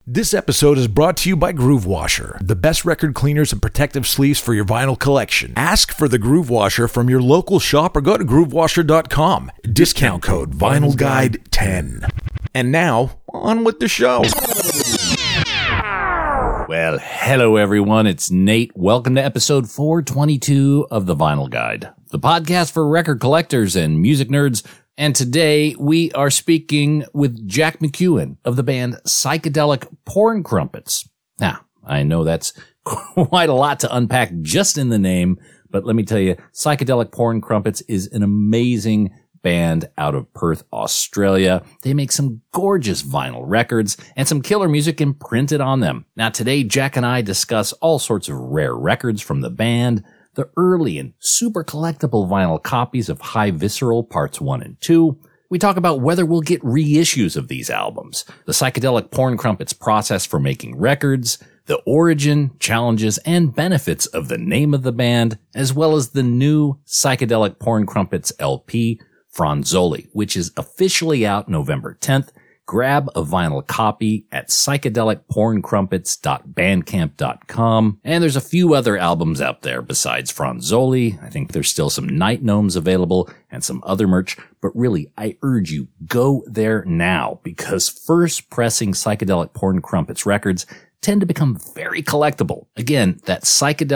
This episode is brought to you by Groove Washer, the best record cleaners and protective sleeves for your vinyl collection. Ask for the Groove Washer from your local shop or go to groovewasher.com. Discount code VinylGuide10. And now, on with the show. Well, hello everyone, it's Nate. Welcome to episode 422 of The Vinyl Guide, the podcast for record collectors and music nerds. And today we are speaking with Jack McEwen of the band Psychedelic Porn Crumpets. Now, I know that's quite a lot to unpack just in the name, but let me tell you, Psychedelic Porn Crumpets is an amazing band out of Perth, Australia. They make some gorgeous vinyl records and some killer music imprinted on them. Now today, Jack and I discuss all sorts of rare records from the band, the early and super collectible vinyl copies of High Visceral Parts 1 and 2. We talk about whether we'll get reissues of these albums, the Psychedelic Porn Crumpets process for making records, the origin, challenges, and benefits of the name of the band, as well as the new Psychedelic Porn Crumpets LP, Franzoli, which is officially out November 10th. Grab a vinyl copy at psychedelicporncrumpets.bandcamp.com. And there's a few other albums out there besides Franzoli. I think there's still some Night Gnomes available and some other merch. But really, I urge you, go there now because first pressing Psychedelic Porn Crumpets records tend to become very collectible. Again, that's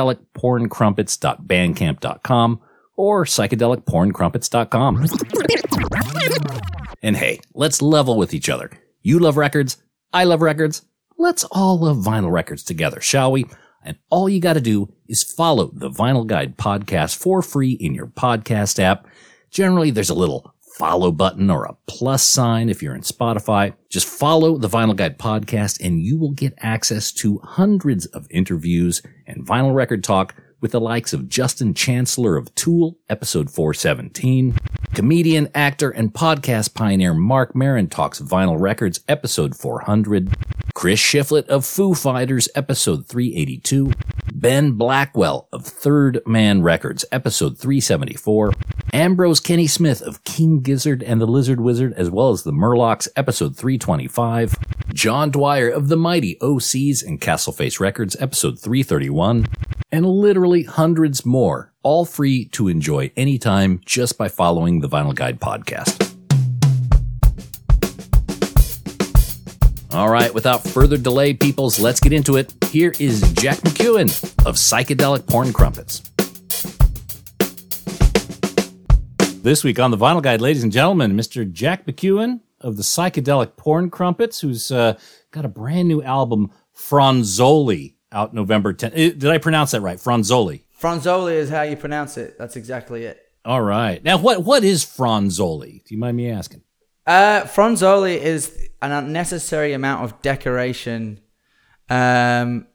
psychedelicporncrumpets.bandcamp.com or psychedelicporncrumpets.com. And hey, let's level with each other. You love records. I love records. Let's all love vinyl records together, shall we? And all you got to do is follow the Vinyl Guide podcast for free in your podcast app. Generally, there's a little follow button or a plus sign if you're in Spotify. Just follow the Vinyl Guide podcast and you will get access to hundreds of interviews and vinyl record talk with the likes of Justin Chancellor of Tool, episode 417, comedian, actor, and podcast pioneer Mark Maron talks vinyl records, episode 400, Chris Shiflett of Foo Fighters, episode 382, Ben Blackwell of Third Man Records, episode 374, Ambrose Kenny Smith of King Gizzard and the Lizard Wizard, as well as the Murlocs, episode 325, John Dwyer of the Mighty OCs and Castleface Records, episode 331, and literally hundreds more, all free to enjoy anytime just by following the Vinyl Guide podcast. All right, without further delay, peoples, let's get into it. Here is Jack McEwen of Psychedelic Porn Crumpets. This week on the Vinyl Guide, ladies and gentlemen, Mr. Jack McEwen of the Psychedelic Porn Crumpets, who's got a brand new album, Franzoli, out November 10th. Did I pronounce that right? Franzoli. Franzoli is how you pronounce it. That's exactly it. All right. Now, what is Franzoli? Do you mind me asking? Franzoli is an unnecessary amount of decoration. Something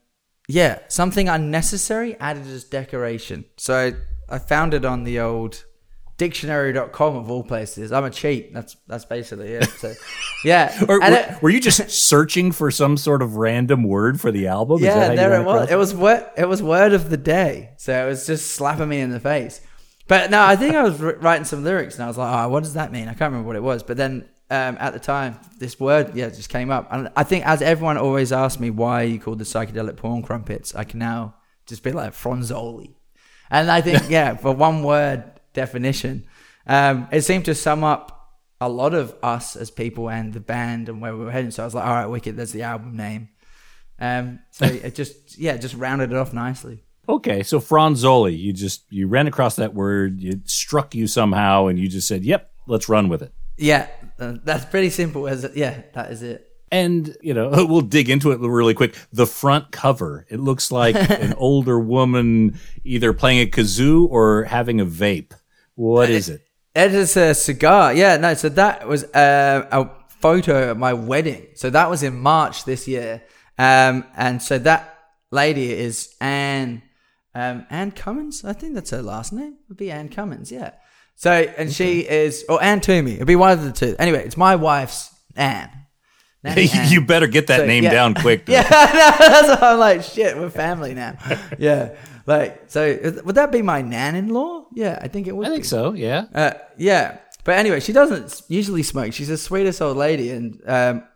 unnecessary added as decoration. So I found it on the old dictionary.com of all places. I'm a cheat. That's basically it. So, yeah. Were you just searching for some sort of random word for the album? Yeah, there it was. It was word of the day. So it was just slapping me in the face. But no, I think I was writing some lyrics and I was like, what does that mean? I can't remember what it was. But then at the time, this word, just came up. And I think as everyone always asks me why you called the Psychedelic Porn Crumpets, I can now just be like Franzoli. And I think, for one word definition, it seemed to sum up a lot of us as people and the band and where we were heading. So I was like, all right, wicked, there's the album name. So it just rounded it off nicely. Okay, so Franzoli, you ran across that word, it struck you somehow, and you just said, yep, let's run with it. Yeah, that's pretty simple. That is it. And, we'll dig into it really quick. The front cover, it looks like an older woman either playing a kazoo or having a vape. What is it? It is a cigar. Yeah, no, so that was a photo at my wedding. So that was in March this year. And so that lady is Anne Cummins. I think that's her last name. It would be Anne Cummins, yeah. So, and she is, or Anne Toomey. It'd be one of the two. Anyway, it's my wife's Anne. You better get that name down quick. Yeah, that's what I'm like, shit, we're family now. Yeah. So would that be my nan-in-law? Yeah, I think it would. I think so, yeah. Yeah. But anyway, she doesn't usually smoke. She's the sweetest old lady. And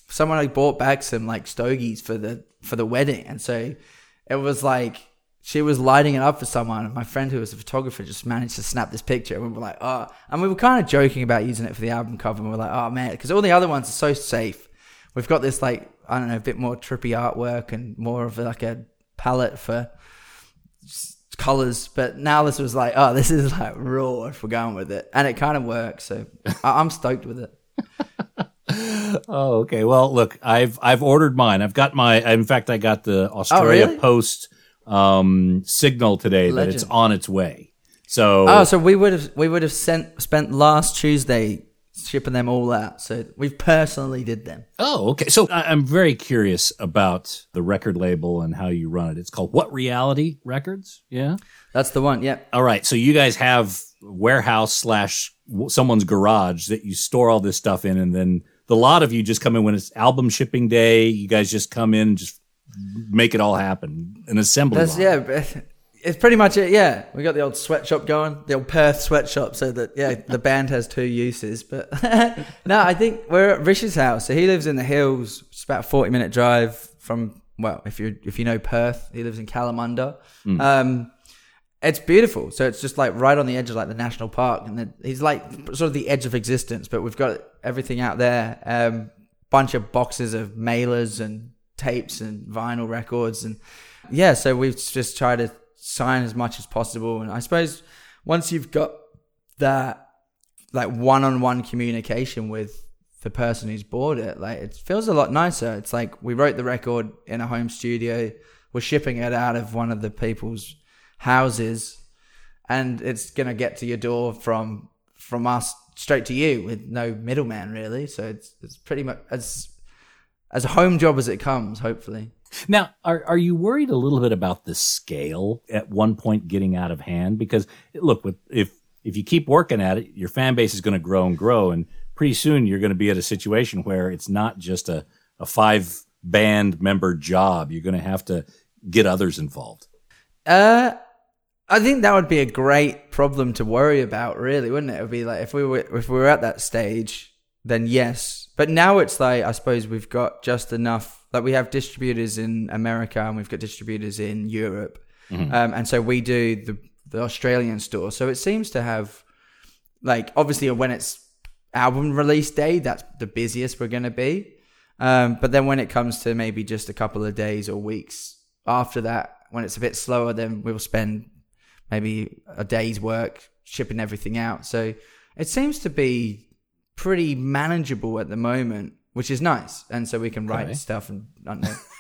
someone like bought back some like stogies for the wedding, and so it was like she was lighting it up for someone, and my friend who was a photographer just managed to snap this picture, and we were like, oh, and we were kind of joking about using it for the album cover, and we were like, oh man, because all the other ones are so safe. We've got this like, I don't know, a bit more trippy artwork and more of like a palette for colors, but now this was like, oh, this is like raw if we're going with it, and it kind of works, so I'm stoked with it. Oh, okay. Well, look, I've ordered mine. I've got in fact, I got the Australia really? Post signal today that it's on its way. So so we would have spent last Tuesday shipping them all out. So we personally did them. Oh, okay. So I'm very curious about the record label and how you run it. It's called What Reality Records? Yeah? That's the one, yeah. All right. So you guys have warehouse / someone's garage that you store all this stuff in, and then the lot of you just come in when it's album shipping day. You guys just come in and just make it all happen. An assembly line. Yeah, it's pretty much it, yeah. We got the old sweatshop going, the old Perth sweatshop, so that, yeah, the band has 2 uses. But no, I think we're at Rish's house. So he lives in the hills. It's about a 40-minute drive from, well, if you know Perth, he lives in Kalamunda. It's beautiful. So it's just like right on the edge of like the national park. And he's like sort of the edge of existence, but we've got everything out there. Bunch of boxes of mailers and tapes and vinyl records. And yeah, so we've just tried to sign as much as possible. And I suppose once you've got that like one-on-one communication with the person who's bought it, like it feels a lot nicer. It's like we wrote the record in a home studio, we're shipping it out of one of the people's houses, and it's gonna get to your door from us straight to you with no middleman really. So it's pretty much as a home job as it comes, hopefully. Now, are you worried a little bit about the scale at one point getting out of hand? Because look, if you keep working at it, your fan base is going to grow and grow, and pretty soon you're going to be at a situation where it's not just a 5-band member job. You're going to have to get others involved. I think that would be a great problem to worry about, really, wouldn't it? It would be like if we were at that stage, then yes. But now it's like, I suppose we've got just enough. Like we have distributors in America and we've got distributors in Europe. Mm-hmm. And so we do the Australian store. So it seems to have, like, obviously when it's album release day, that's the busiest we're going to be. But then when it comes to maybe just a couple of days or weeks after that, when it's a bit slower, then we'll spend maybe a day's work shipping everything out. So it seems to be pretty manageable at the moment, which is nice. And so we can write stuff and, I don't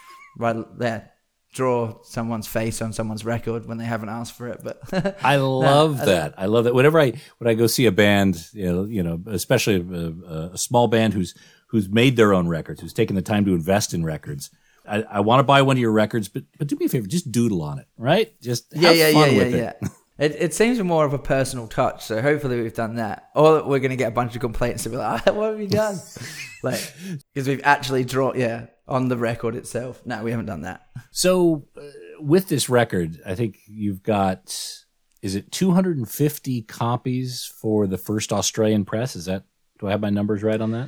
know, draw someone's face on someone's record when they haven't asked for it. But I love that. I love that. When I go see a band, you know, especially a small band who's made their own records, who's taken the time to invest in records, I want to buy one of your records, but do me a favor, just doodle on it, right? Just have fun with it. It seems more of a personal touch, so hopefully we've done that. Or we're going to get a bunch of complaints to be like, what have you done? Like, because we've actually drawn, on the record itself. No, we haven't done that. So with this record, I think you've got, is it 250 copies for the first Australian press? Do I have my numbers right on that?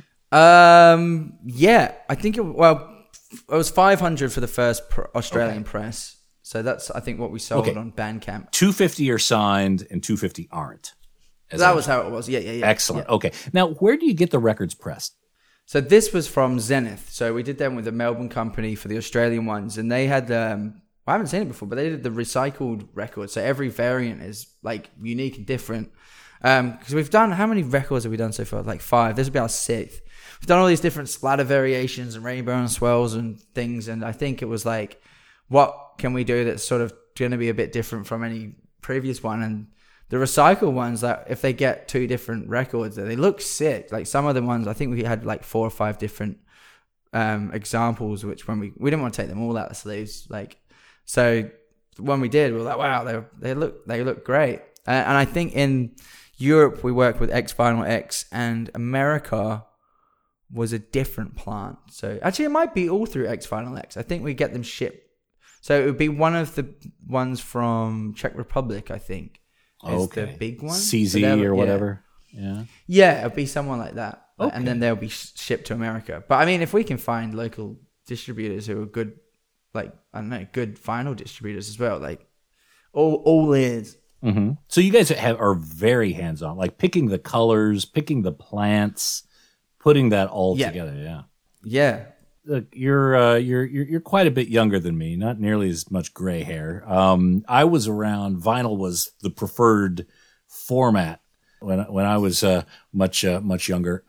Yeah, I think it was 500 for the first Australian press. So that's, I think, what we sold on Bandcamp. 250 are signed and 250 aren't. That was how it was. Yeah. Excellent. Yeah. Okay. Now, where do you get the records pressed? So this was from Zenith. So we did them with a Melbourne company for the Australian ones. And they had, I haven't seen it before, but they did the recycled record. So every variant is like unique and different. Because we've done, how many records have we done so far? Like 5. This will be our 6th. We've done all these different splatter variations and rainbow and swells and things. And I think it was like, what can we do that's sort of going to be a bit different from any previous one? And the recycle ones, that if they get 2 different records, they look sick. Like some of the ones, I think we had like 4 or 5 different examples, which when we didn't want to take them all out of the sleeves. Like, so when we did, we were like, wow, they look great. And I think in Europe, we work with X Vinyl X, and America was a different plant. So actually it might be all through X Vinyl X. I think we get them shipped. So it would be one of the ones from Czech Republic, I think. Is the big one. CZ or whatever. Yeah. Yeah, it'll be someone like that. Okay. And then they'll be shipped to America. But I mean, if we can find local distributors who are good, like, I don't know, good vinyl distributors as well, like all ears. Mm-hmm. So you guys are very hands-on, like picking the colors, picking the plants, putting that all together. Yeah. Yeah. Look, you're quite a bit younger than me, not nearly as much gray hair. I was around. Vinyl was the preferred format when I was much younger.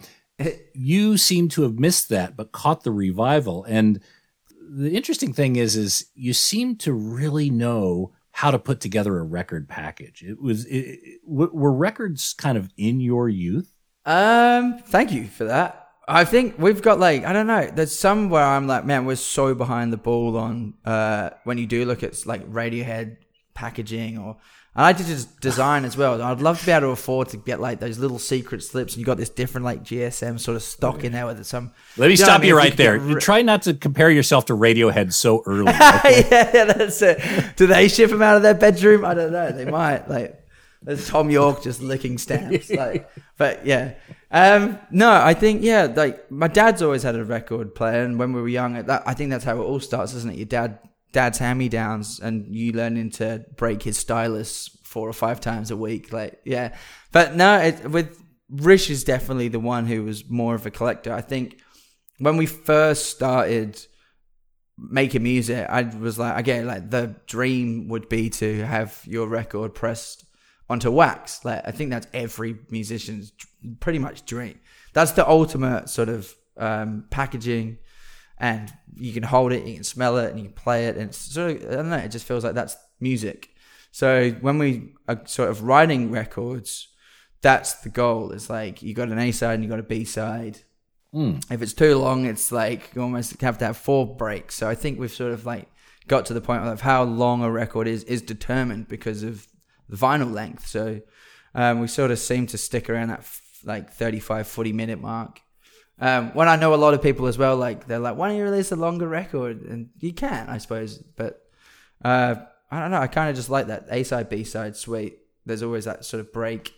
You seem to have missed that, but caught the revival. And the interesting thing is you seem to really know how to put together a record package. Were records kind of in your youth? Thank you for that. I think we've got like, I don't know, there's some where I'm like, man, we're so behind the ball on when you do look at like Radiohead packaging, or I like to just design as well. I'd love to be able to afford to get like those little secret slips, and you got this different like GSM sort of stock in there with some. Let me stop you right there. Try not to compare yourself to Radiohead so early. Okay? yeah, that's it. Do they ship them out of their bedroom? I don't know. They might. Like, there's Tom York just licking stamps. Like, but yeah. No, I think, yeah, like my dad's always had a record player, and when we were young, I think that's how it all starts, isn't it? Your dad's hand-me-downs, and you learning to break his stylus 4 or 5 times a week. Like, yeah. But no, with Rish is definitely the one who was more of a collector. I think when we first started making music, I was like, again, like the dream would be to have your record pressed onto wax. Like, I think that's every musician's pretty much dream. That's the ultimate sort of packaging, and you can hold it, you can smell it, and you can play it, and it's sort of, I don't know, it just feels like that's music. So when we are sort of writing records, that's the goal. It's like you got an A side and you got a B side. If it's too long, it's like you almost have to have 4 breaks. So I think we've sort of like got to the point of how long a record is determined because of the vinyl length. So we sort of seem to stick around that like 35-40 minute mark. When I know a lot of people as well, like they're like, why don't you release a longer record? And you can, I suppose, but I don't know, I kind of just like that A side, B side, sweet. There's always that sort of break,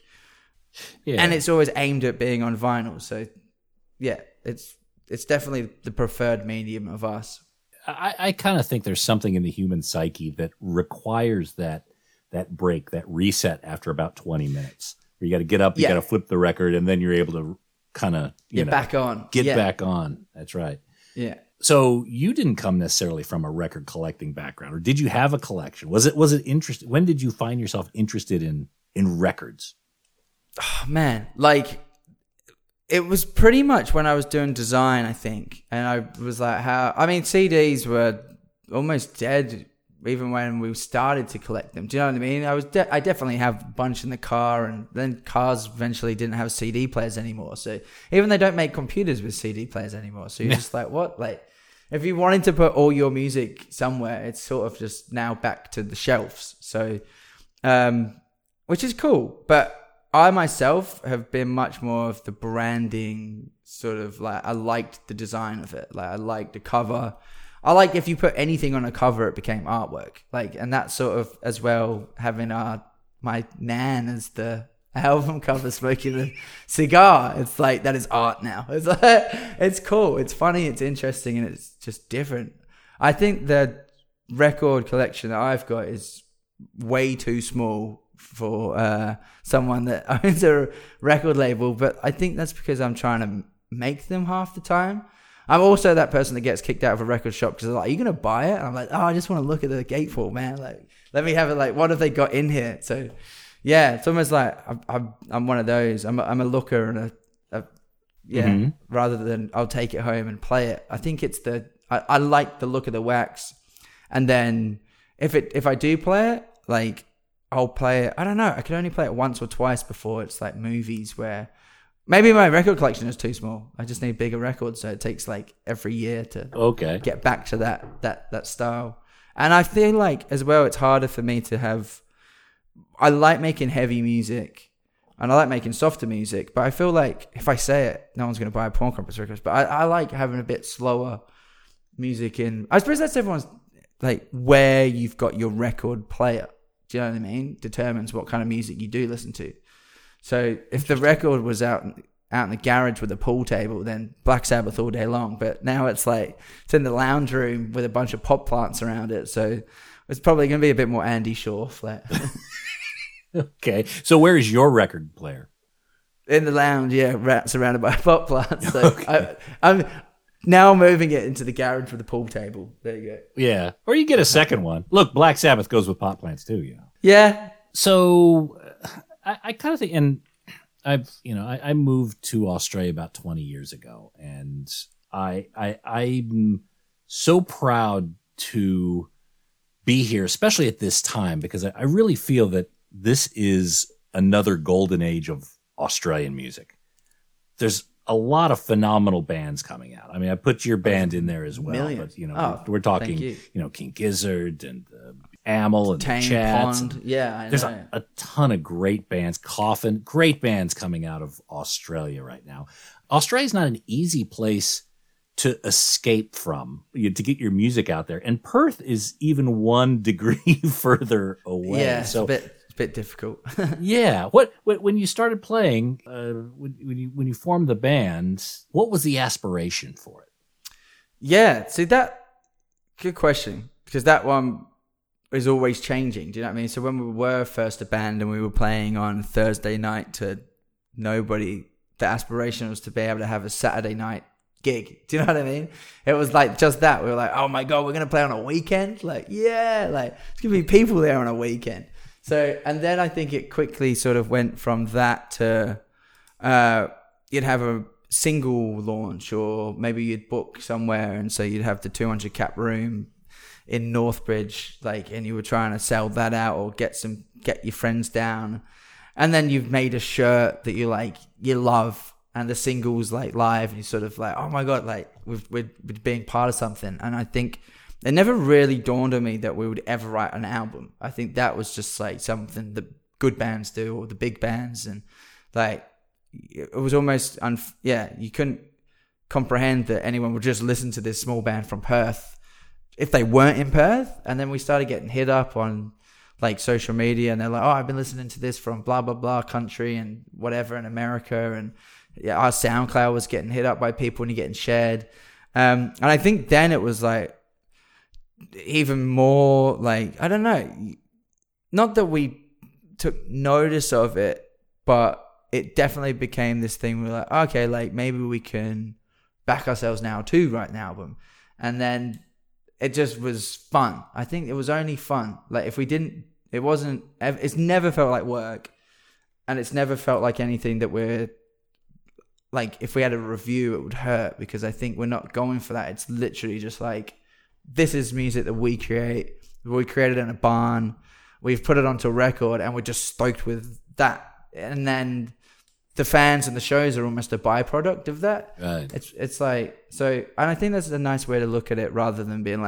and it's always aimed at being on vinyl. So yeah, it's definitely the preferred medium of us. I kind of think there's something in the human psyche that requires that break, that reset after about 20 minutes. Where you got to get up, you got to flip the record, and then you're able to kind of get back on. Back on. That's right. Yeah. So you didn't come necessarily from a record collecting background, or did you have a collection? Was it interesting? When did you find yourself interested in records? Oh, man, like it was pretty much when I was doing design, I think, and I was like, CDs were almost dead even when we started to collect them. Do you know what I mean? I definitely have a bunch in the car, and then cars eventually didn't have CD players anymore. So even they don't make computers with CD players anymore. So you're just like, what? Like, if you wanted to put all your music somewhere, it's sort of just now back to the shelves. So, which is cool. But I myself have been much more of the branding sort of like, I liked the design of it. Like, I liked the cover. I like if you put anything on a cover, it became artwork. Like, and that's sort of as well having my nan as the album cover smoking a cigar. It's like, that is art now. It's like, it's cool. It's funny. It's interesting. And it's just different. I think the record collection that I've got is way too small for someone that owns a record label. But I think that's because I'm trying to make them half the time. I'm also that person that gets kicked out of a record shop because they're like, are you going to buy it? And I'm like, oh, I just want to look at the gatefold, man. Like, let me have it. Like, what have they got in here? So, yeah, it's almost like I'm one of those. I'm a looker and rather than I'll take it home and play it. I think it's I like the look of the wax. And then if I do play it, like, I'll play it. I don't know. I can only play it once or twice before it's like movies where maybe my record collection is too small. I just need bigger records, so it takes like every year to get back to that style. And I feel like as well, it's harder for me to have. I like making heavy music, and I like making softer music. But I feel like if I say it, no one's going to buy a Porn Compass records. But I like having a bit slower music in. I suppose that's everyone's like where you've got your record player. Do you know what I mean? Determines what kind of music you do listen to. So if the record was out in the garage with a pool table, then Black Sabbath all day long. But now it's in the lounge room with a bunch of pot plants around it. So it's probably going to be a bit more Andy Shaw flat. Okay. So where is your record player? In the lounge, yeah, surrounded by pot plants. So Okay. I'm now moving it into the garage with a pool table. There you go. Yeah. Or you get a second one. Look, Black Sabbath goes with pot plants too, you know. Yeah. So I kind of think, and I moved to Australia about 20 years ago, and I'm so proud to be here, especially at this time, because I really feel that this is another golden age of Australian music. There's a lot of phenomenal bands coming out. I mean, I put your band in there as well, Millions. but we're talking, King Gizzard and Amel and Tame the Chats. Pond. Yeah, I There's know. a ton of great bands, Coffin, great bands coming out of Australia right now. Australia's not an easy place to escape from, to get your music out there. And Perth is even 1 degree further away. Yeah, so it's a bit difficult. yeah. When you started playing, when you formed the band, what was the aspiration for it? Yeah, see good question, because that one is always changing. Do you know what I mean? So when we were first a band and we were playing on Thursday night to nobody, the aspiration was to be able to have a Saturday night gig. Do you know what I mean? It was like just that. We were like, oh my God, we're going to play on a weekend? Like, yeah, like it's going to be people there on a weekend. So, and then I think it quickly sort of went from that to you'd have a single launch, or maybe you'd book somewhere, and so you'd have the 200 cap room in Northbridge, and you were trying to sell that out or get your friends down, and then you've made a shirt that you love, and the single's live, and you're sort of oh my God, we're being part of something. And I think it never really dawned on me that we would ever write an album. I think that was just something the good bands do, or the big bands, and it was almost you couldn't comprehend that anyone would just listen to this small band from Perth if they weren't in Perth. And then we started getting hit up on social media, and they're like, oh, I've been listening to this from blah blah blah country and whatever in America, and our SoundCloud was getting hit up by people and you're getting shared. And I think then it was even more I don't know, not that we took notice of it, but it definitely became this thing. We're okay, maybe we can back ourselves now to write an album. And then it just was fun. I think it was only fun. If we didn't, it's never felt like work, and it's never felt like anything that we're if we had a review, it would hurt, because I think we're not going for that. It's literally just this is music that we create. We created it in a barn. We've put it onto a record, and we're just stoked with that. And then the fans and the shows are almost a byproduct of that. Right. It's so, and I think that's a nice way to look at it, rather than being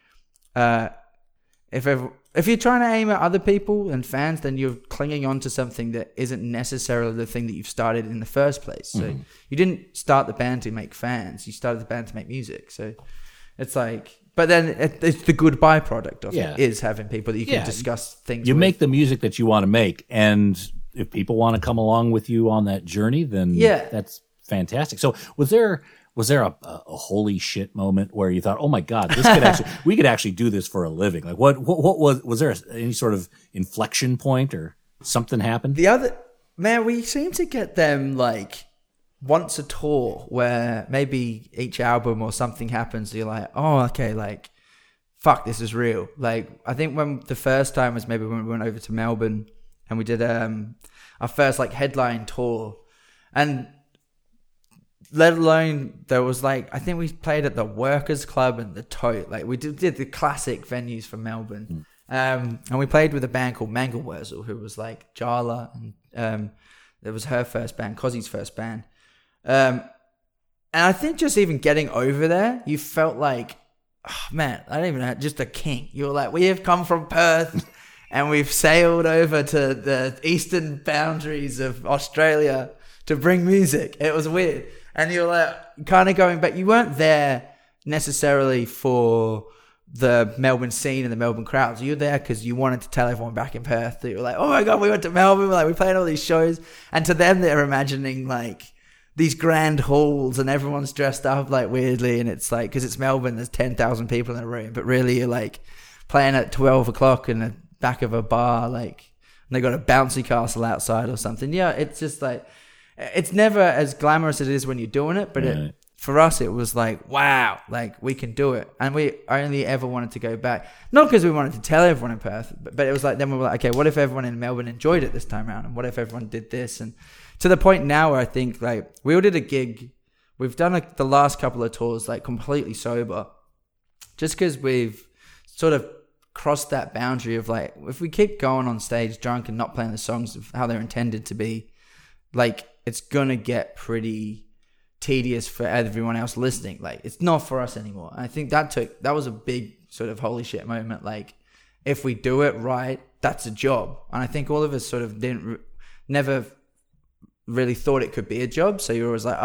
if you're trying to aim at other people and fans, then you're clinging on to something that isn't necessarily the thing that you've started in the first place. So you didn't start the band to make fans. You started the band to make music. So it's but then it's the good byproduct of it is having people that you can discuss things You with. make the music that you want to make, and if people want to come along with you on that journey, then that's fantastic. So was there a holy shit moment where you thought, oh my God, we could actually do this for a living? What was there any sort of inflection point or something happened? We seem to get them once a tour, where maybe each album or something happens. You're oh, okay, fuck, this is real. I think when the first time was maybe when we went over to Melbourne and we did our first headline tour, and let alone there was I think we played at the Workers Club and the Tote. We did the classic venues for Melbourne. And we played with a band called Mangelwurzel, who was Jala, and it was her first band, Cozzy's first band. And I think just even getting over there, you felt oh, man, I don't even know, just a king. You were we have come from Perth and we've sailed over to the eastern boundaries of Australia to bring music. It was weird. And you're kind of going back. You weren't there necessarily for the Melbourne scene and the Melbourne crowds. You're there because you wanted to tell everyone back in Perth that you were like, oh my God, we went to Melbourne. We're playing all these shows. And to them, they're imagining like these grand halls and everyone's dressed up like weirdly. And it's like, because it's Melbourne, there's 10,000 people in a room. But really, you're like playing at 12 o'clock in the back of a bar, like, and they got a bouncy castle outside or something. Yeah, it's just like, it's never as glamorous as it is when you're doing it, but for us, it was like, wow, like we can do it. And we only ever wanted to go back. Not because we wanted to tell everyone in Perth, but it was like, then we were like, okay, what if everyone in Melbourne enjoyed it this time around? And what if everyone did this? And to the point now where I think like we all did a gig. We've done the last couple of tours like completely sober. Just because we've sort of crossed that boundary of like, if we keep going on stage drunk and not playing the songs of how they're intended to be, like it's going to get pretty tedious for everyone else listening. Like it's not for us anymore. And I think that was a big sort of holy shit moment. Like if we do it right, that's a job. And I think all of us sort of never really thought it could be a job. So you're always like,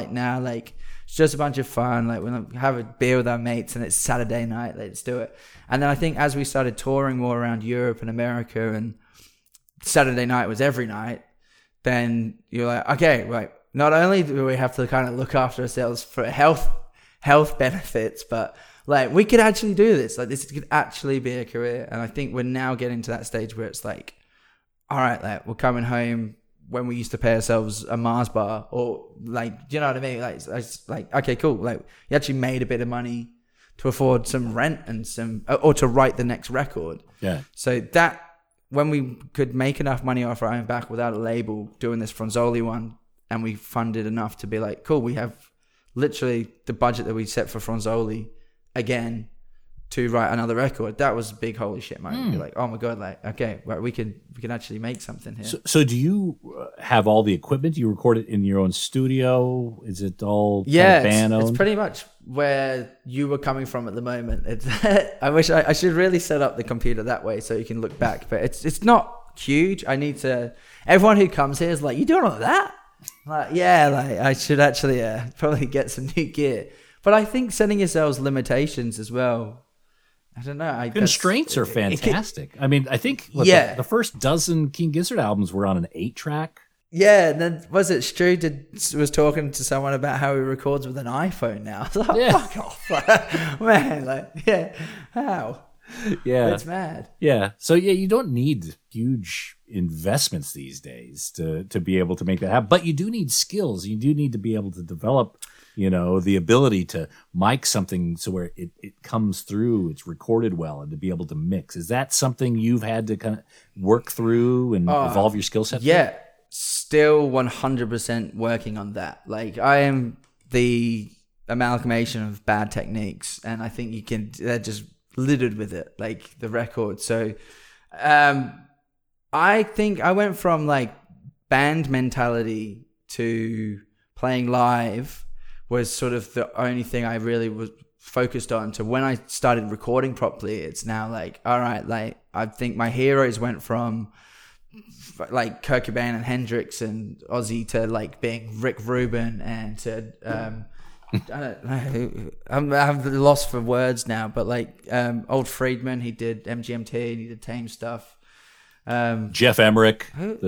like it's just a bunch of fun. Like we'll have a beer with our mates and it's Saturday night. Let's do it. And then I think as we started touring more around Europe and America and Saturday night was every night, then you're like, okay, right. Not only do we have to kind of look after ourselves for health benefits, but like we could actually do this. Like this could actually be a career. And I think we're now getting to that stage where it's like, all right, like we're coming home when we used to pay ourselves a Mars bar or like, do you know what I mean? Like, it's like, okay, cool. Like you actually made a bit of money to afford some rent and or to write the next record. Yeah. So that when we could make enough money off our own back without a label doing this Fronzoli one, and we funded enough to be like, cool, we have literally the budget that we set for Fronzoli again to write another record. That was a big holy shit moment. You're like, oh my God, like, okay, right, we can actually make something here. So do you have all the equipment? Do you record it in your own studio? Is it all band owned? It's pretty much where you were coming from at the moment. It's I wish I should really set up the computer that way so you can look back, but it's not huge. I need to, everyone who comes here is like, you doing all that? Like, yeah, like I should actually probably get some new gear. But I think setting yourselves limitations as well. I don't know. Constraints are fantastic. I mean, I think the first dozen King Gizzard albums were on an 8-track. Yeah, and then was it Stu was talking to someone about how he records with an iPhone now? I was like, fuck off, man! Like, yeah, how? Yeah, it's mad. Yeah, so you don't need huge investments these days to be able to make that happen, but you do need skills. You do need to be able to develop, the ability to mic something so where it comes through, it's recorded well, and to be able to mix. Is that something you've had to kind of work through and evolve your skill set? Yeah, still 100% working on that. Like I am the amalgamation of bad techniques, and I think they're just littered with it, like the record. So I think I went from like band mentality to playing live was sort of the only thing I really was focused on. So when I started recording properly, it's now like, all right, like I think my heroes went from like Kurt Cobain and Hendrix and Ozzy to like being Rick Rubin and to I don't know. I'm lost for words now, but like old Friedman, he did MGMT, he did Tame Stuff. Jeff Emmerich,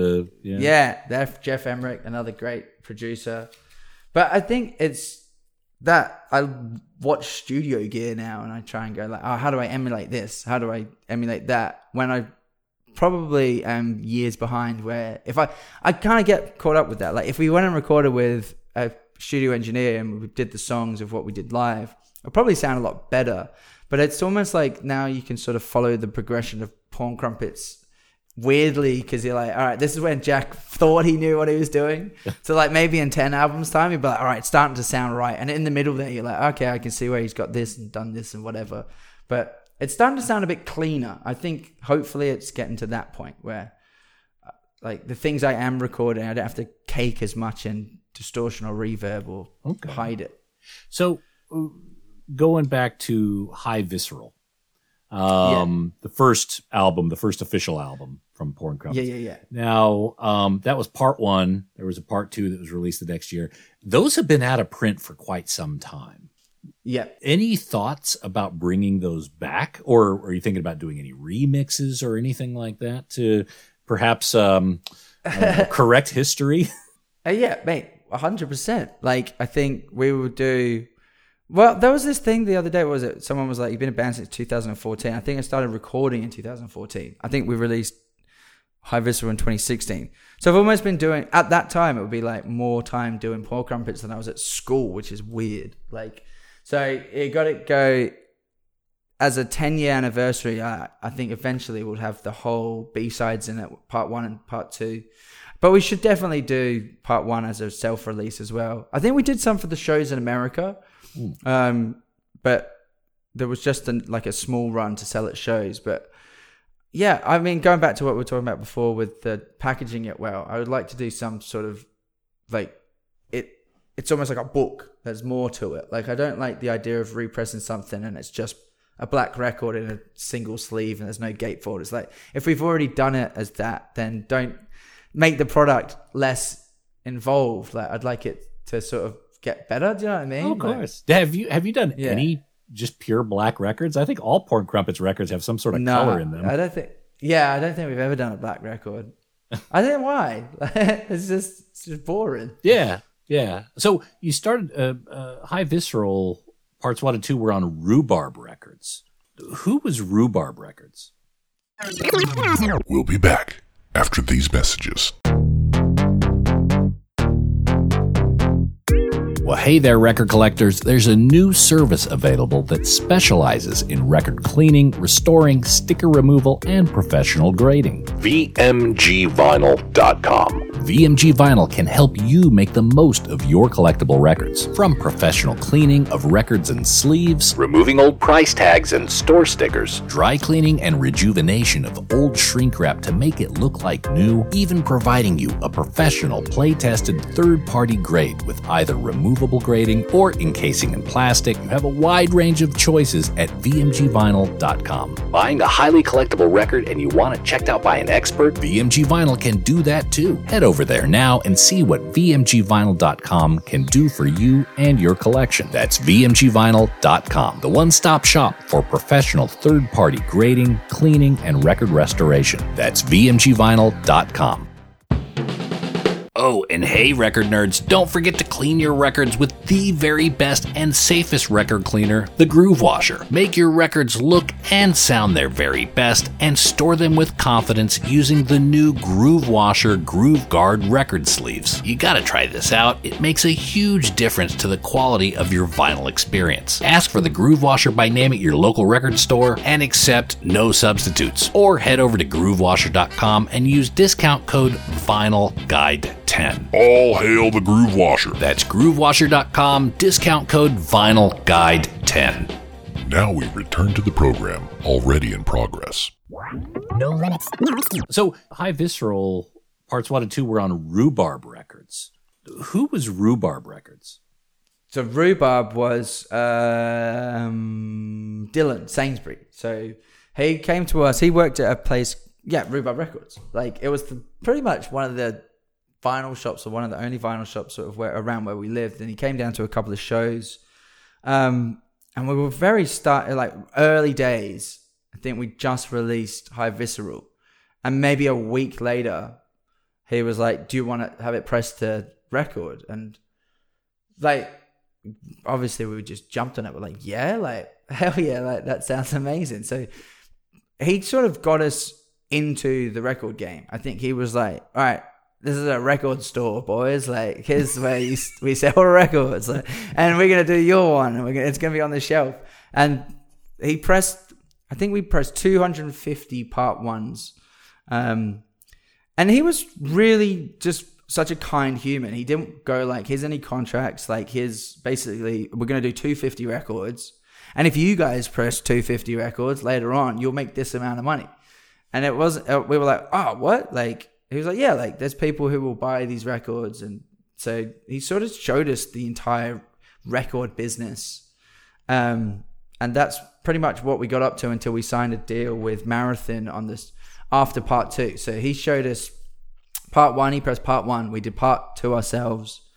Jeff Emmerich, another great producer. But I think it's that I watch studio gear now, and I try and go like, oh, how do I emulate this? How do I emulate that? When I probably am years behind. Where if I kind of get caught up with that. Like if we went and recorded with a studio engineer and we did the songs of what we did live, it'll probably sound a lot better. But it's almost like now you can sort of follow the progression of Porn Crumpets weirdly, because you're like, all right, this is when Jack thought he knew what he was doing. So like maybe in 10 albums time, you'd be like, all right, it's starting to sound right. And in the middle there, you're like, okay, I can see where he's got this and done this and whatever. But it's starting to sound a bit cleaner. I think hopefully it's getting to that point where like the things I am recording, I don't have to cake as much in distortion or reverb or hide it. So going back to High Visceral, the first album, the first official album from Porn Crumpets. Yeah. Now, that was part one. There was a part two that was released the next year. Those have been out of print for quite some time. Yeah. Any thoughts about bringing those back, or are you thinking about doing any remixes or anything like that to perhaps correct history? Yeah, mate, 100%. Like, I think we will do. Well, there was this thing the other day. What was it? Someone was like, "You've been a band since 2014." I think I started recording in 2014. I think we released High Visceral in 2016. So I've almost been doing, at that time, it would be like more time doing Pork Crumpets than I was at school, which is weird. Like, so it got to go as a 10-year anniversary. I think eventually we'll have the whole B-sides in it, part 1 and part 2. But we should definitely do part 1 as a self-release as well. I think we did some for the shows in America. But there was just a small run to sell at shows. But yeah, I mean, going back to what we were talking about before with the packaging it well, I would like to do some sort of like it's almost like a book. There's more to it. Like, I don't like the idea of repressing something and it's just a black record in a single sleeve and there's no gatefold. It's like, if we've already done it as that, then don't make the product less involved. Like, I'd like it to sort of get better. Do you know what I mean? Oh, of course. Have you done any just pure black records? I think all Pork Crumpets records have some sort of color in them. I don't think we've ever done a black record. I don't know why. It's just boring. Yeah. So you started High Visceral parts 1 and 2 were on Rhubarb Records. Who was Rhubarb Records? We'll be back after these messages. Well, hey there, record collectors. There's a new service available that specializes in record cleaning, restoring, sticker removal, and professional grading. VMGVinyl.com. VMG Vinyl can help you make the most of your collectible records. From professional cleaning of records and sleeves, Removing old price tags and store stickers. dry cleaning and rejuvenation of old shrink wrap to make it look like new, even providing you a professional play-tested third-party grade with either removable grading or encasing in plastic. You have a wide range of choices at VMGVinyl.com. Buying a highly collectible record and you want it checked out by an expert? VMG Vinyl can do that too. Head over there now and see what VMGVinyl.com can do for you and your collection. That's VMGVinyl.com, the one-stop shop for professional third-party grading, cleaning, and record restoration. That's VMGVinyl.com. Oh, and hey, record nerds, don't forget to clean your records with the very best and safest record cleaner, the Groove Washer. Make your records look and sound their very best and store them with confidence using the new Groove Washer Groove Guard record sleeves. You gotta try this out. It makes a huge difference to the quality of your vinyl experience. Ask for the Groove Washer by name at your local record store and accept no substitutes. Or head over to GrooveWasher.com and use discount code VinylGuide10. All hail the Groove Washer. That's GrooveWasher.com, discount code VinylGuide10. Now we return to the program, already in progress. No limits. So, High Visceral parts 1 and 2 were on Rhubarb Records. Who was Rhubarb Records? So Rhubarb was Dylan Sainsbury. So he came to us. He worked at a place, Rhubarb Records. Like, it was pretty much one of the vinyl shops, or one of the only vinyl shops sort of around where we lived. And he came down to a couple of shows. And we were very early days. I think we just released High Visceral. And maybe a week later, he was like, do you want to have it pressed to record? And like, obviously we just jumped on it. We're like, yeah, like, hell yeah, like, that sounds amazing. So he sort of got us into the record game. I think he was like, all right, this is a record store, boys. Like, here's where we sell records, and we're gonna do your one, and it's gonna be on the shelf. And he pressed, I think we pressed 250 part ones, and he was really just such a kind human. He didn't go like, here's any contracts. Like, here's basically, we're gonna do 250 records, and if you guys press 250 records later on, you'll make this amount of money. And it was, we were like, oh, what? Like, he was like, yeah, like, there's people who will buy these records. And so he sort of showed us the entire record business. And that's pretty much what we got up to until we signed a deal with Marathon on this after part 2. So he showed us part 1, he pressed part 1. We did part 2 ourselves.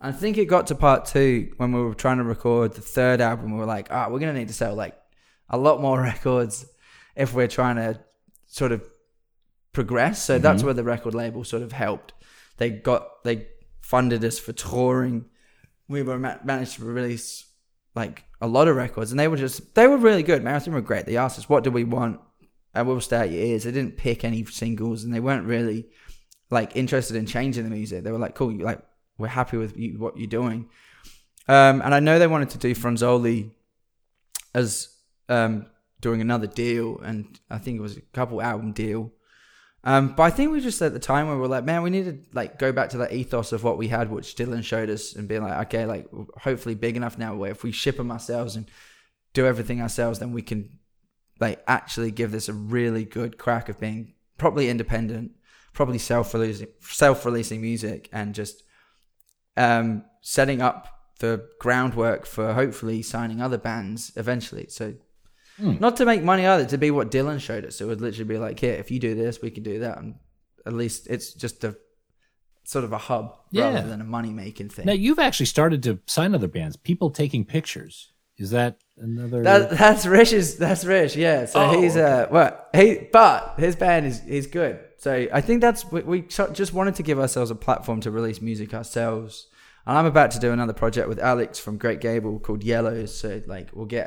I think it got to part 2 when we were trying to record the third album. We were like, we're going to need to sell like a lot more records if we're trying to sort of progress. So that's where the record label sort of helped. They funded us for touring. We were managed to release like a lot of records, and they were really good. Marathon were great. They asked us, what do we want? And we'll stay at your ears. They didn't pick any singles, and they weren't really like interested in changing the music. They were like, cool, like we're happy with what you're doing. And I know they wanted to do Franzoli as doing another deal, and I think it was a couple album deal. But I think we just at the time we were like, man, we need to like go back to that ethos of what we had, which Dylan showed us, and being like, okay, like hopefully big enough now where if we ship them ourselves and do everything ourselves, then we can like actually give this a really good crack of being probably independent, probably self-releasing music, and just setting up the groundwork for hopefully signing other bands eventually. So not to make money either, to be what Dylan showed us. It would literally be like, here, if you do this, we can do that. And at least it's just a sort of a hub rather than a money-making thing. Now, you've actually started to sign other bands, people taking pictures. Is that another? That's Rich. That's Rich. Yeah. So he's but his band is good. So I think we just wanted to give ourselves a platform to release music ourselves. And I'm about to do another project with Alex from Great Gable called Yellows. So like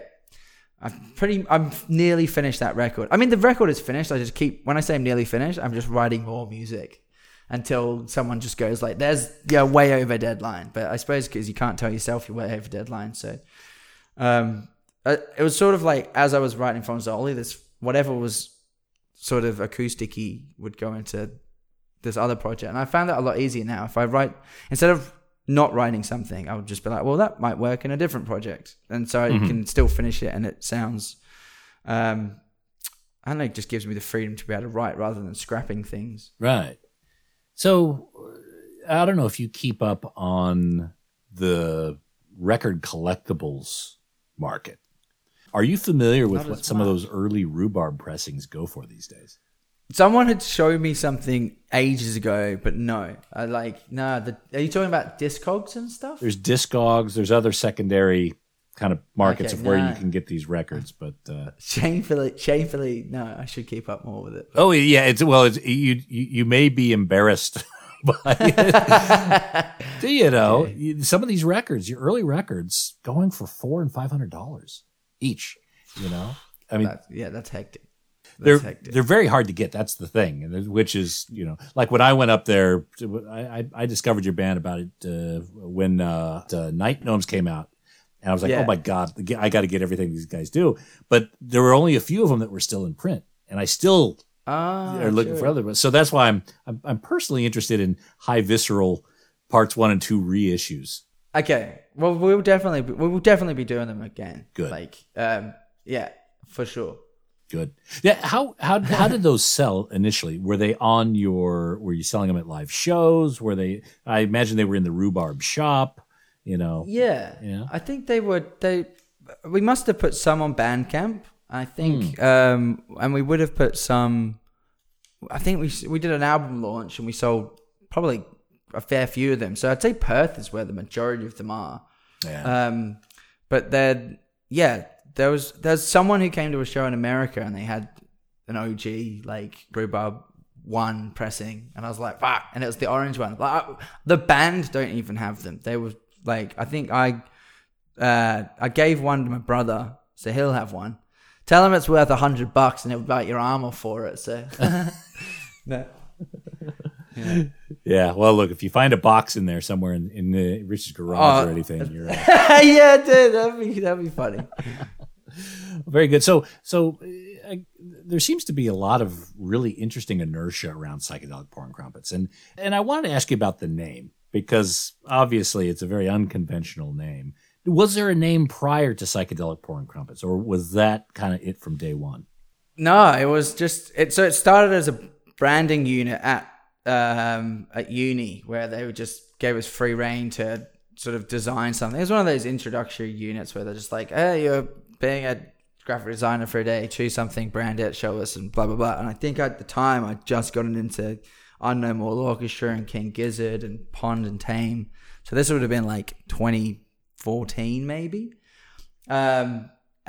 I'm nearly finished that record. I mean, the record is finished. When I say I'm nearly finished, I'm just writing more music until someone just goes like, you're way over deadline. But I suppose because you can't tell yourself you're way over deadline. So it was sort of like, as I was writing Franzoli, this whatever was sort of acoustic-y would go into this other project. And I found that a lot easier now. If I write, instead of not writing something, I would just be like, well, that might work in a different project. And so I can still finish it, and it sounds, I don't know, it just gives me the freedom to be able to write rather than scrapping things. Right. So I don't know if you keep up on the record collectibles market. Are you familiar with what some of those early rhubarb pressings go for these days? Someone had shown me something ages ago, but no. Are you talking about Discogs and stuff? There's Discogs. There's other secondary kind of markets of where you can get these records, but shamefully, no. I should keep up more with it. Oh yeah, you may be embarrassed by it. Do you know some of these records, your early records, going for $400 and $500 each? You know, I mean, that's hectic. They're very hard to get. That's the thing, which is, like when I went up there, I discovered your band about it when Night Gnomes came out, and I was like, oh my God, I got to get everything these guys do. But there were only a few of them that were still in print, and I still are looking for other ones. So that's why I'm personally interested in High Visceral Parts 1 and 2 reissues. Okay, well we will definitely be doing them again. Good, for sure. Good. Yeah. How did those sell initially? Were you selling them at live shows? I imagine they were in the Rhubarb shop, Yeah. I think we must have put some on Bandcamp, I think. And we would have put some, I think we did an album launch and we sold probably a fair few of them. So I'd say Perth is where the majority of them are. Yeah. But then, there's someone who came to a show in America and they had an OG like Rhubarb 1 pressing, and I was like, fuck, and it was the orange one. Like, the band don't even have them. They were like, I think I gave one to my brother, so he'll have one. Tell him it's worth $100 and he'll bite your arm off for it. So no. Yeah. Well, look, if you find a box in there somewhere in the Rich's garage or anything, you're yeah, dude, that'd be funny. Very good. So there seems to be a lot of really interesting inertia around psychedelic porn crumpets, and I wanted to ask you about the name, because obviously it's a very unconventional name. Was there a name prior to psychedelic porn crumpets, or was that kind of it from day one? No, it was just it. So it started as a branding unit at uni, where they just gave us free reign to sort of design something. It was one of those introductory units where they're just like, hey, you're being a graphic designer for a day, choose something, brand it, show us, and blah, blah, blah. And I think at the time I'd just gotten into Unknown Mortal Orchestra and King Gizzard and Pond and Tame. So this would have been like 2014 maybe. And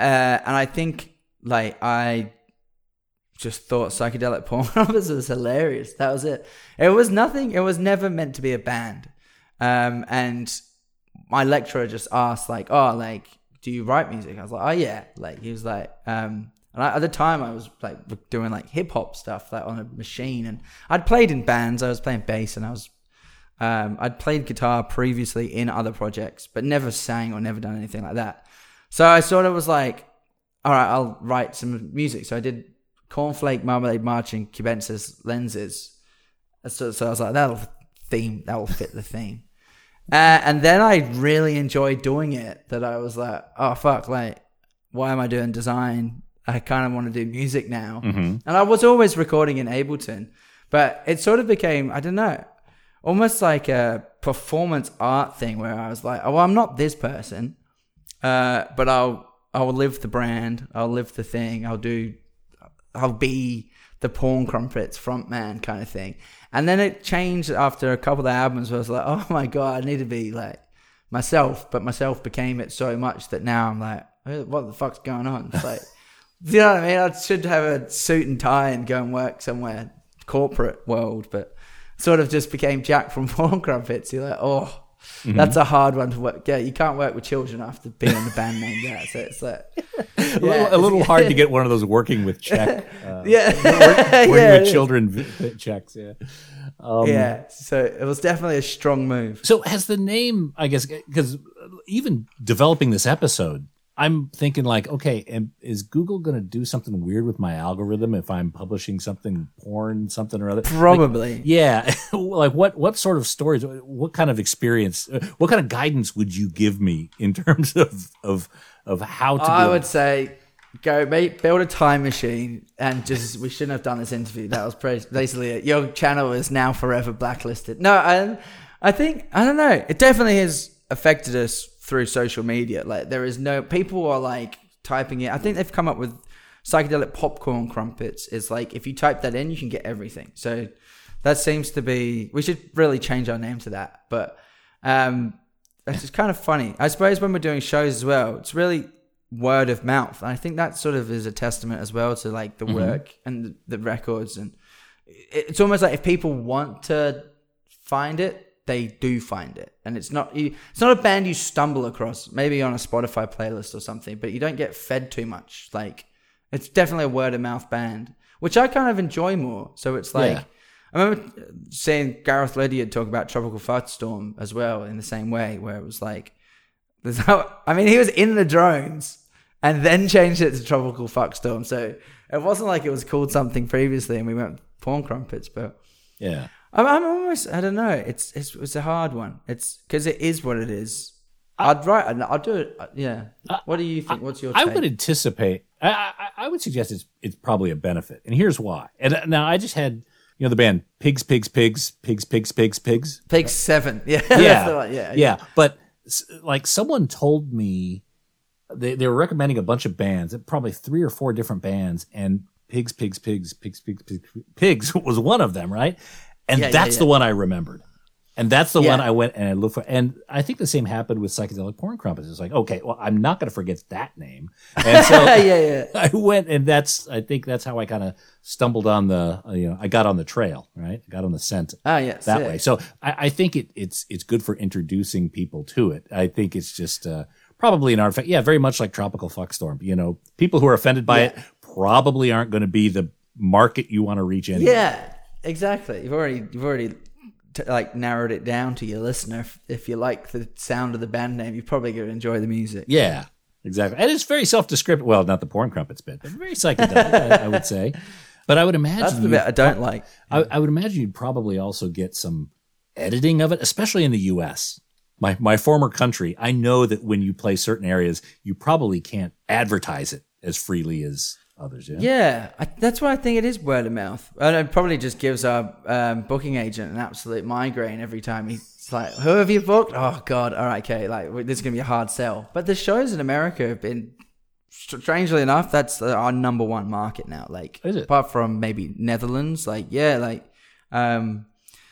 I think like I just thought Psychedelic Porn Crumpets was hilarious. That was it. It was nothing. It was never meant to be a band. And my lecturer just asked like, oh, like, do you write music? I was like, oh yeah. Like he was like, and at the time I was like doing like hip hop stuff like on a machine, and I'd played in bands. I was playing bass, and I'd played guitar previously in other projects, but never sang or never done anything like that. So I sort of was like, all right, I'll write some music. So I did Cornflake, Marmalade Marching, Cubensis, Lenses. So I was like, that will fit the theme. And then I really enjoyed doing it, that I was like, oh fuck, like, why am I doing design? I kind of want to do music now. And I was always recording in Ableton, but it sort of became, I don't know, almost like a performance art thing where I was like, oh, well, I'm not this person, but I'll live the brand, I'll live the thing, I'll be the Porn Crumpets frontman kind of thing. And then it changed after a couple of albums where I was like, oh my God, I need to be like myself. But myself became it so much that now I'm like, what the fuck's going on? It's like, you know what I mean? I should have a suit and tie and go and work somewhere corporate world, but sort of just became Jack from Porn Crumpets. You're like, oh, that's a hard one to work. Yeah, you can't work with children after being in the band name. Yeah, so it's like a little hard to get one of those working with check. Working with children checks. Yeah. Yeah. So it was definitely a strong move. So has the name, I guess, because even developing this episode, I'm thinking like, okay, is Google going to do something weird with my algorithm if I'm publishing something porn, something or other? Probably. Like, yeah. Like what sort of stories, what kind of experience, what kind of guidance would you give me in terms of how to I would say go build a time machine and just, we shouldn't have done this interview. That was basically it. Your channel is now forever blacklisted. No, I think, I don't know. It definitely has affected us through social media. Like there is no, people are like typing it. I think they've come up with Psychedelic Popcorn Crumpets. It's like, if you type that in, you can get everything. So that seems to be, we should really change our name to that. But it's just kind of funny. I suppose when we're doing shows as well, it's really word of mouth. And I think that sort of is a testament as well to like the work and the records. And it's almost like if people want to find it, they do find it. And it's not a band you stumble across, maybe on a Spotify playlist or something, but you don't get fed too much. Like, it's definitely a word of mouth band, which I kind of enjoy more. So it's like, I remember seeing Gareth Lydiard talk about Tropical Fuckstorm as well in the same way, where it was like, he was in the Drones and then changed it to Tropical Fuckstorm. So it wasn't like it was called something previously and we went Porn Crumpets, but yeah. I'm almost, I don't know. It's a hard one. It's because it is what it is. I'll do it. Yeah. What do you think? What's your take? I would anticipate, I would suggest it's probably a benefit. And here's why. And now I just had, the band Pigs. Pigs 7. Yeah. Yeah. That's the one. Yeah. But like someone told me they were recommending a bunch of bands, probably 3 or 4 different bands, and Pigs was one of them, right? And that's the one I remembered. And that's the one I went and I looked for. And I think the same happened with Psychedelic Porn Crumpets. It's like, okay, well, I'm not going to forget that name. And so I went, and I think that's how I kind of stumbled on I got on the trail, right? I got on the scent that way. So I think it's good for introducing people to it. I think it's just probably an artifact. Yeah, very much like Tropical Fuckstorm. People who are offended by it probably aren't going to be the market you want to reach anyway. Yeah. Exactly. You've already narrowed it down to your listener. If you like the sound of the band name, you're probably going to enjoy the music. Yeah, exactly. And it's very self-descriptive. Well, not the Porn Crumpets bit, but very psychedelic, I would say. But I would imagine that's the bit I don't like. I would imagine you'd probably also get some editing of it, especially in the U.S. My former country. I know that when you play certain areas, you probably can't advertise it as freely as others. That's why I think it is word of mouth, and it probably just gives our booking agent an absolute migraine every time he's like, who have you booked? Oh god, all right, okay, like this is gonna be a hard sell. But the shows in America have been, strangely enough, that's our number one market now. Like, is it? Apart from maybe Netherlands,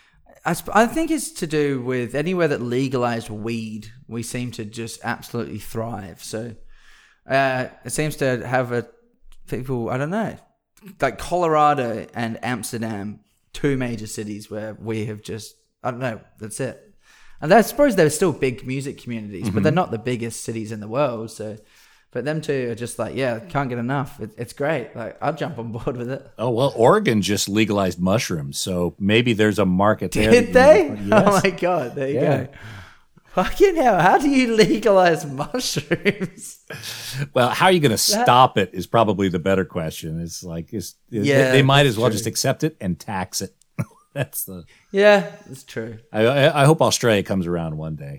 I think it's to do with anywhere that legalized weed, we seem to just absolutely thrive. So it seems to have people, I don't know, like Colorado and Amsterdam, two major cities where we have just, I don't know, that's it. And I suppose they're still big music communities, but they're not the biggest cities in the world. So, but them two are just like, yeah, can't get enough. It's great. Like, I'll jump on board with it. Oh, well, Oregon just legalized mushrooms, so maybe there's a market there. Did they? Yes. Oh my God, there you go. Fucking hell, how do you legalize mushrooms? Well, how are you going to stop it is probably the better question. It's like, they might as well just accept it and tax it. That's the... Yeah, that's true. I hope Australia comes around one day.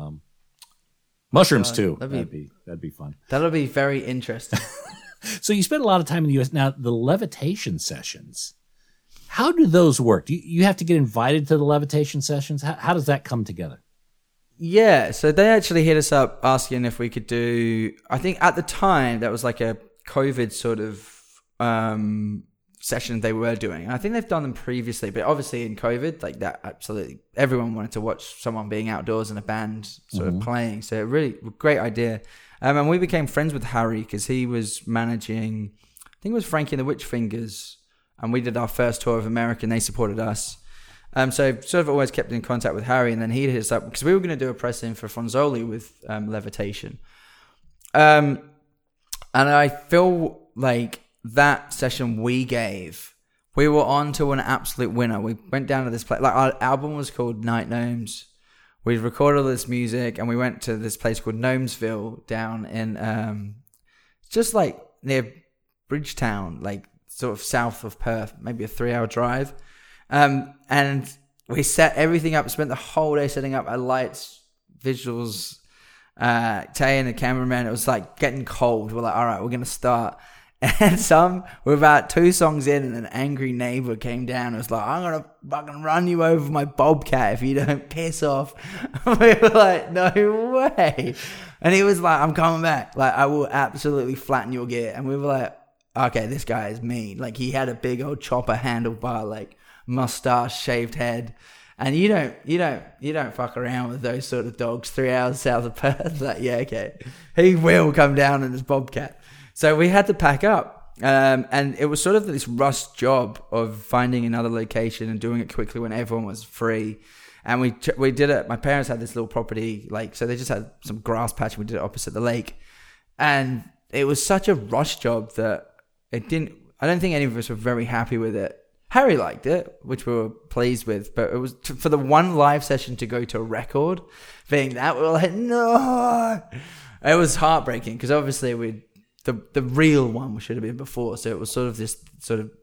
Mushrooms too. That'd be fun. That'll be very interesting. So you spent a lot of time in the U.S. Now, the levitation sessions, how do those work? Do you have to get invited to the levitation sessions? How does that come together? Yeah, so they actually hit us up asking if we could do, I think at the time that was like a COVID sort of session they were doing. And I think they've done them previously, but obviously in COVID, like that, absolutely everyone wanted to watch someone being outdoors and a band sort of playing. So really great idea. And we became friends with Harry because he was managing, I think it was Frankie and the Witch Fingers, and we did our first tour of America and they supported us. So sort of always kept in contact with Harry, and then he hit us up because we were going to do a press-in for Fonzoli with Levitation. And I feel like that session we were on to an absolute winner. We went down to this place, like our album was called Night Gnomes. We recorded all this music, and we went to this place called Gnomesville down in just like near Bridgetown, like sort of south of Perth, maybe a 3-hour drive. And we set everything up, spent the whole day setting up our lights, visuals, Tay and the cameraman. It was like getting cold. We're like, all right, we're going to start. And we're about 2 songs in, and an angry neighbor came down and was like, I'm going to fucking run you over my Bobcat if you don't piss off. We were like, no way. And he was like, I'm coming back. Like, I will absolutely flatten your gear. And we were like, okay, this guy is mean. Like, he had a big old chopper handlebar, like, mustache, shaved head, and you don't fuck around with those sort of dogs 3 hours south of Perth. Like, yeah, okay, he will come down in his Bobcat. So we had to pack up, and it was sort of this rush job of finding another location and doing it quickly when everyone was free. And we did it. My parents had this little property, like, so they just had some grass patch, and we did it opposite the lake, and it was such a rush job that I don't think any of us were very happy with it. Harry liked it, which we were pleased with, but it was for the one live session to go to a record, being that, we were like, no. It was heartbreaking because obviously the real one should have been before, so it was sort of this sort of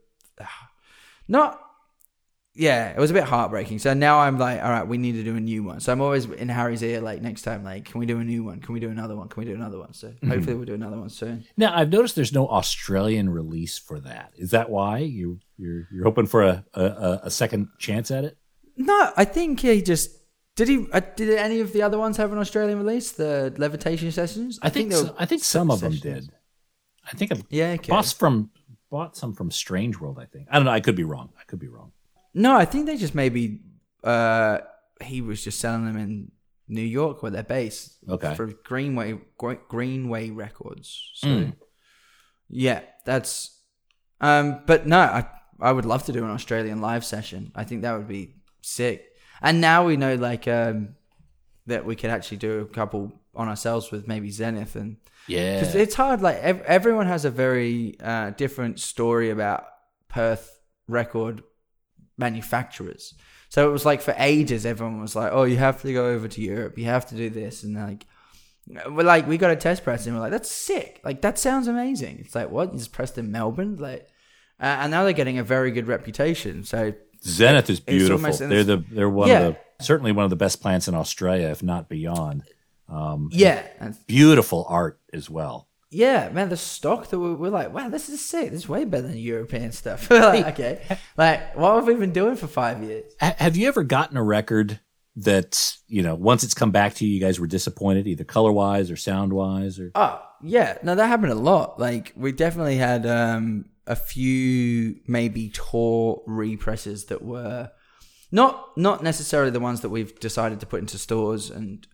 it was a bit heartbreaking. So now I'm like, all right, we need to do a new one. So I'm always in Harry's ear, like, next time, like, can we do a new one? Can we do another one? Can we do another one? So hopefully we'll do another one soon. Now, I've noticed there's no Australian release for that. Is that why you're hoping for a second chance at it? No, I think he just did any of the other ones have an Australian release? The Levitation sessions? I think some of them did. I think bought some from Strange World. I think, I don't know. I could be wrong. No, I think they just maybe he was just selling them in New York where they're based. Okay. For Greenway Records. So yeah, that's but no, I would love to do an Australian live session. I think that would be sick. And now we know like that we could actually do a couple on ourselves with maybe Zenith, and because it's hard. Like everyone has a very different story about Perth record manufacturers. So it was like for ages everyone was like, oh, you have to go over to Europe, you have to do this, and we got a test press and we're like, that's sick, like that sounds amazing. It's like, what, you just pressed in Melbourne? Like and now they're getting a very good reputation. So Zenith is beautiful. They're certainly one of the best plants in Australia, if not beyond. Beautiful art as well. Yeah, man, the stock that we're like, wow, this is sick. This is way better than European stuff. We're like, okay, like, what have we been doing for 5 years? Have you ever gotten a record that, once it's come back to you, you guys were disappointed, either color-wise or sound-wise? Or? Oh, yeah. No, that happened a lot. Like, we definitely had a few maybe tour represses that were Not necessarily the ones that we've decided to put into stores and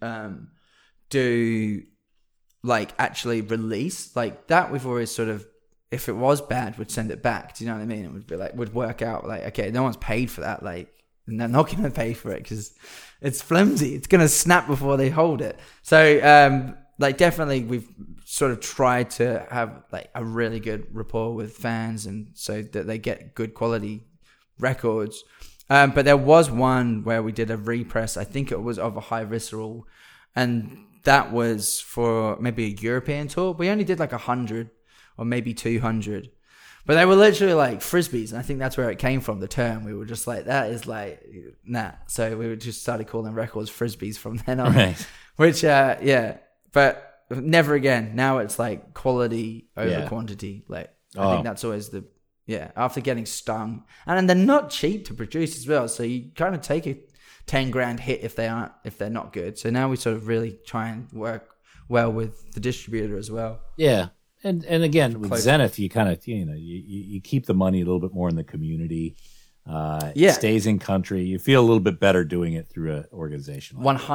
do like actually release like that. We've always sort of, if it was bad, we'd send it back. Do you know what I mean? It would be like, would work out like, okay, no one's paid for that. Like, and they're not going to pay for it because it's flimsy. It's going to snap before they hold it. So, like, definitely we've sort of tried to have like a really good rapport with fans and so that they get good quality records. But there was one where we did a repress. I think it was of a High Visceral, and that was for maybe a European tour. We only did like 100 or maybe 200, but they were literally like frisbees, and I think that's where it came from. The term, we were just like, that is like nah. So we just started calling records frisbees from then on. Right. Which yeah, but never again. Now it's like quality over quantity. Like I think that's always the after getting stung, and they're not cheap to produce as well. So you kind of take a 10 grand hit if they're not good. So now we sort of really try and work well with the distributor as well. Yeah. And again, with Zenith, you kind of, you keep the money a little bit more in the community. It stays in country. You feel a little bit better doing it through an organization.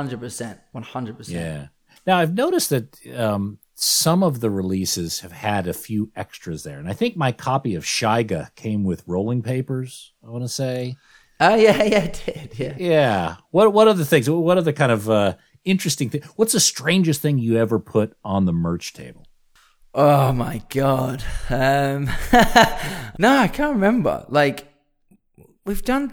100%. Yeah. Now, I've noticed that some of the releases have had a few extras there. And I think my copy of Shiga came with rolling papers, I want to say. Oh, yeah, it did. Yeah. Yeah. What are the things? What are the kind of interesting things? What's the strangest thing you ever put on the merch table? Oh my God. No, I can't remember. Like, we've done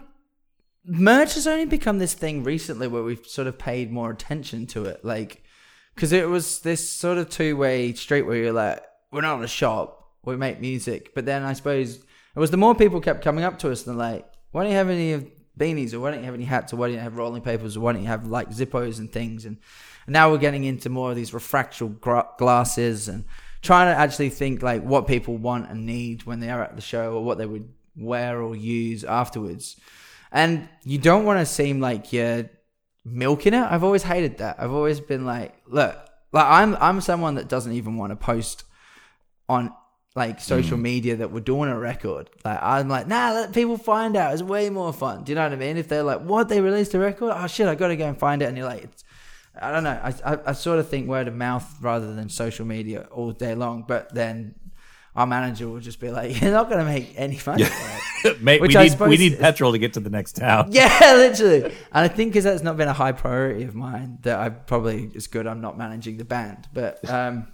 merch has only become this thing recently where we've sort of paid more attention to it. Like, because it was this sort of two-way street where you're like, we're not a shop, we make music. But then I suppose it was the more people kept coming up to us and like, why don't you have any beanies, or why don't you have any hats, or why don't you have rolling papers, or why don't you have like Zippos and things? And now we're getting into more of these refractional glasses and trying to actually think like what people want and need when they are at the show, or what they would wear or use afterwards. And you don't want to seem like you're milking it. I've always hated that. I've always been like, look, like I'm someone that doesn't even want to post on like social media that we're doing a record. Like I'm like, nah, let people find out. It's way more fun. Do you know what I mean? If they're like, what, they released a record? Oh shit, I got to go and find it. And you're like, I don't know. I sort of think word of mouth rather than social media all day long. But then our manager will just be like, you're not going to make any money. Mate, we need petrol to get to the next town. Yeah, literally. And I think because that's not been a high priority of mine, that I probably, it's good I'm not managing the band. But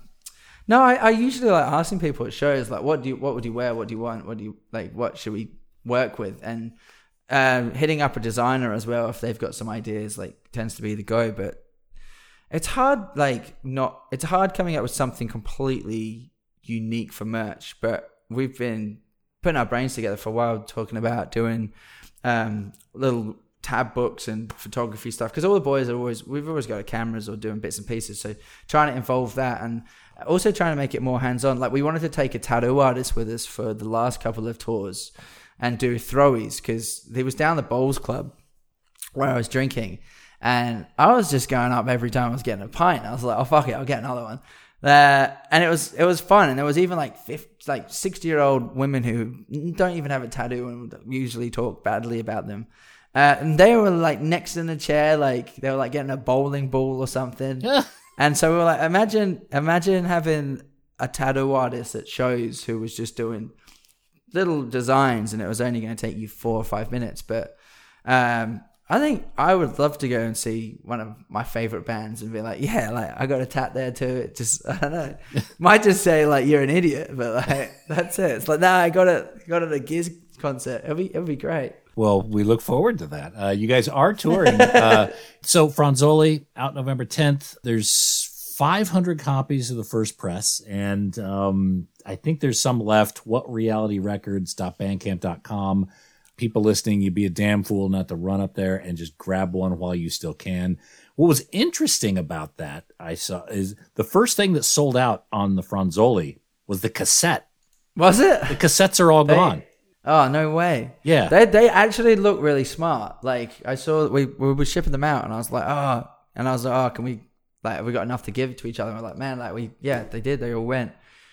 no, I usually like asking people at shows, like, what would you wear? What do you want? What do you like? What should we work with? And hitting up a designer as well if they've got some ideas, like tends to be the go. But it's hard, it's hard coming up with something completely unique for merch. But we've been putting our brains together for a while, talking about doing little tab books and photography stuff, because all the boys we've always got cameras or doing bits and pieces. So trying to involve that, and also trying to make it more hands-on. Like we wanted to take a tattoo artist with us for the last couple of tours and do throwies, because he was down the bowls club where I was drinking, and I was just going up every time I was getting a pint. I was like, oh fuck it, I'll get another one. And it was fun. And there was even like 60-year-old women who don't even have a tattoo and usually talk badly about them. And they were like next in the chair, like they were like getting a bowling ball or something. And so we were like, imagine having a tattoo artist at shows who was just doing little designs, and it was only going to take you 4 or 5 minutes. But I think I would love to go and see one of my favorite bands and be like, yeah, like I got a tat there too. It just, I don't know, might just say like you're an idiot, but like that's it. It's like, nah, I got it at a Giz concert. It'll be great. Well, we look forward to that. You guys are touring. So Franzoli out November 10th. There's 500 copies of the first press, and I think there's some left. WhatRealityRecords.bandcamp.com. People listening, you'd be a damn fool not to run up there and just grab one while you still can. What was interesting about that, I saw, is the first thing that sold out on the Franzoli was the cassette. Was it? The cassettes are all gone. Oh, no way. Yeah. They actually look really smart. Like, I saw we were shipping them out, and I was like, can we, like, have we got enough to give to each other? And we're like, man, like, they did. They all went.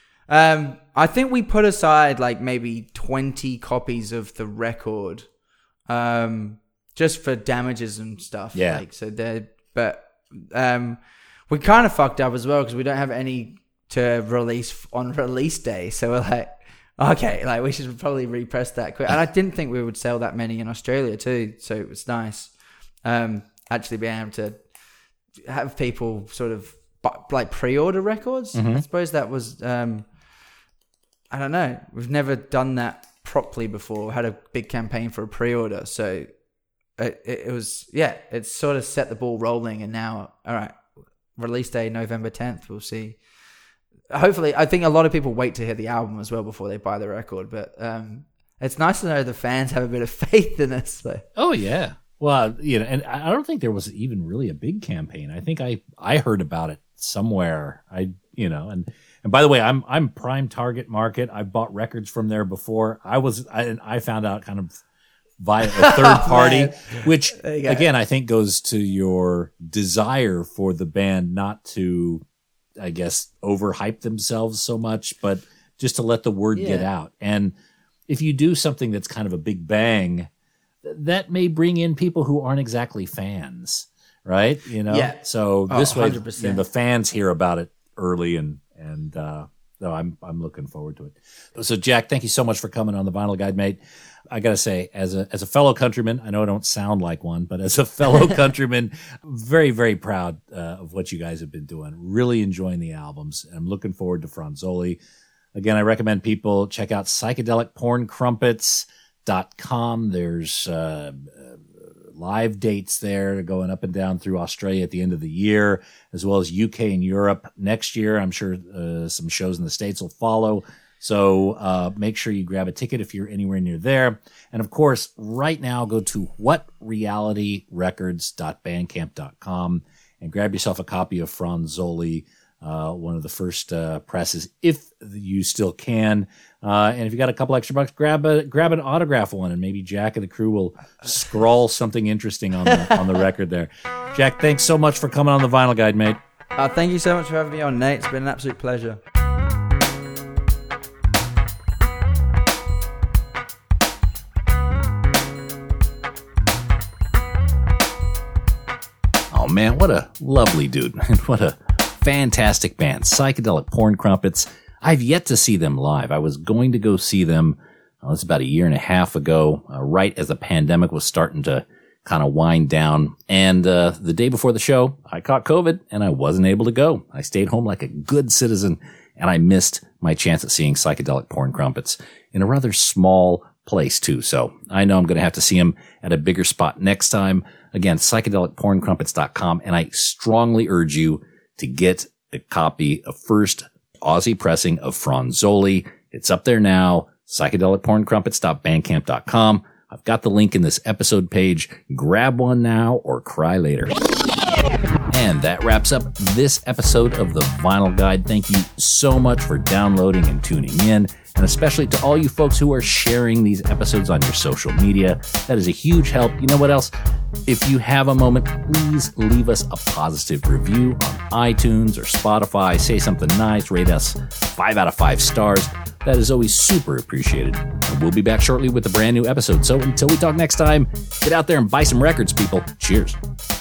I think we put aside like maybe 20 copies of the record, just for damages and stuff. Yeah. Like, so but we kind of fucked up as well because we don't have any to release on release day. So we're like, okay, like we should probably repress that quick. And I didn't think we would sell that many in Australia too. So it was nice actually being able to have people sort of like pre-order records. Mm-hmm. I suppose that was, I don't know. We've never done that properly before. We had a big campaign for a pre-order. So it was, it sort of set the ball rolling. And now, all right, release day, November 10th. We'll see. Hopefully, I think a lot of people wait to hear the album as well before they buy the record. But it's nice to know the fans have a bit of faith in us. So. Oh, yeah. Well, and I don't think there was even really a big campaign. I think I heard about it somewhere. And by the way, I'm prime target market. I've bought records from there before. I found out kind of via a third party, which again, I think goes to your desire for the band not to, I guess, overhype themselves so much, but just to let the word get out. And if you do something that's kind of a big bang, that may bring in people who aren't exactly fans, right? So this way, the fans hear about it early, and so I'm looking forward to it. So Jack, thank you so much for coming on the Vinyl Guide, mate. I gotta say, as a fellow countryman, I know I don't sound like one, but as a fellow countryman, very, very proud of what you guys have been doing. Really enjoying the albums. I'm looking forward to Franzoli. Again, I recommend people check out psychedelicporncrumpets.com. There's live dates there going up and down through Australia at the end of the year, as well as UK and Europe next year. I'm sure some shows in the States will follow. So make sure you grab a ticket if you're anywhere near there. And of course, right now, go to whatrealityrecords.bandcamp.com and grab yourself a copy of Franzoli, one of the first presses, if you still can. And if you got a couple extra bucks, grab an autograph one, and maybe Jack and the crew will scrawl something interesting on the record there. Jack, thanks so much for coming on the Vinyl Guide, mate. Thank you so much for having me on, Nate. It's been an absolute pleasure. Oh man, what a lovely dude, and what a fantastic band, Psychedelic Porn Crumpets. I've yet to see them live. I was going to go see them, it was about a year and a half ago, right as the pandemic was starting to kind of wind down. And the day before the show, I caught COVID and I wasn't able to go. I stayed home like a good citizen, and I missed my chance at seeing Psychedelic Porn Crumpets in a rather small place too. So I know I'm going to have to see them at a bigger spot next time. Again, psychedelicporncrumpets.com. And I strongly urge you to get a copy of first Aussie pressing of Franzoli. It's up there now. psychedelicporncrumpets.bandcamp.com. I've got the link in this episode page. Grab one now or cry later. And that wraps up this episode of the Vinyl Guide. Thank you so much for downloading and tuning in, and especially to all you folks who are sharing these episodes on your social media. That is a huge help. You know what else? If you have a moment, please leave us a positive review on iTunes or Spotify. Say something nice. Rate us 5 out of 5 stars. That is always super appreciated. And we'll be back shortly with a brand new episode. So until we talk next time, get out there and buy some records, people. Cheers.